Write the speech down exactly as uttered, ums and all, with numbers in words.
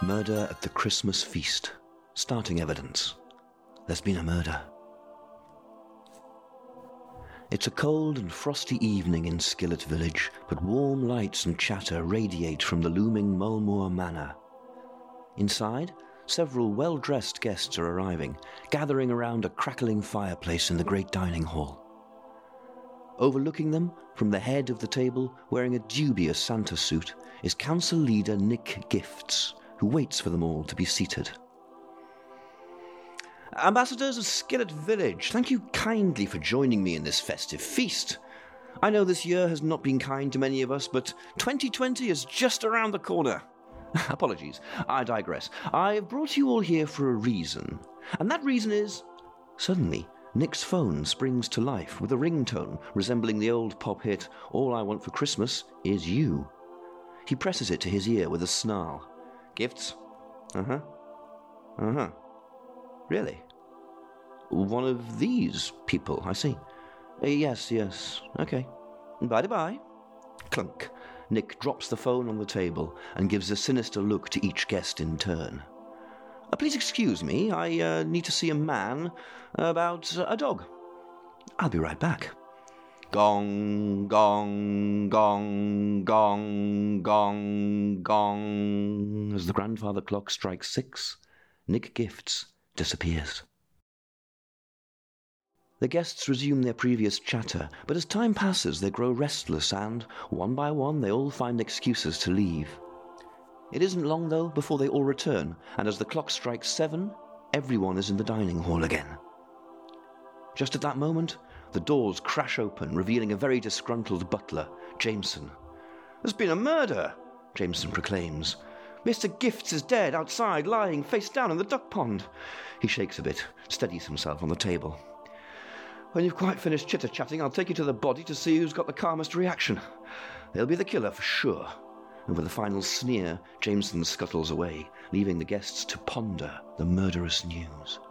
Murder at the Christmas feast. Starting evidence. There's been a murder. It's a cold and frosty evening in Skillet village, but warm lights and chatter radiate from the looming Mulmoor Manor. Inside, several well-dressed guests are arriving, gathering around a crackling fireplace in the great dining hall. Overlooking them, from the head of the table, wearing a dubious Santa suit, is council leader Nick Gifts, who waits for them all to be seated. Ambassadors of Skillet Village, thank you kindly for joining me in this festive feast. I know this year has not been kind to many of us, but twenty twenty is just around the corner. Apologies, I digress. I've brought you all here for a reason, and that reason is... Suddenly, Nick's phone springs to life with a ringtone resembling the old pop hit, All I Want for Christmas Is You. He presses it to his ear with a snarl. Gifts? Uh-huh. Uh-huh. Really? One of these people, I see. Uh, yes, yes. Okay. Bye-bye. Clunk. Nick drops the phone on the table and gives a sinister look to each guest in turn. Uh, please excuse me, I uh, need to see a man about uh, a dog. I'll be right back. Gong, gong, gong, gong, gong, gong. As the grandfather clock strikes six, Nick Gifts disappears. The guests resume their previous chatter, but as time passes they grow restless and, one by one, they all find excuses to leave. It isn't long, though, before they all return, and as the clock strikes seven, everyone is in the dining hall again. Just at that moment, the doors crash open, revealing a very disgruntled butler, Jameson. There's been a murder, Jameson proclaims. Mister Gifts is dead outside, lying face down in the duck pond. He shakes a bit, steadies himself on the table. When you've quite finished chitter-chatting, I'll take you to the body to see who's got the calmest reaction. They'll be the killer for sure. And with a final sneer, Jameson scuttles away, leaving the guests to ponder the murderous news.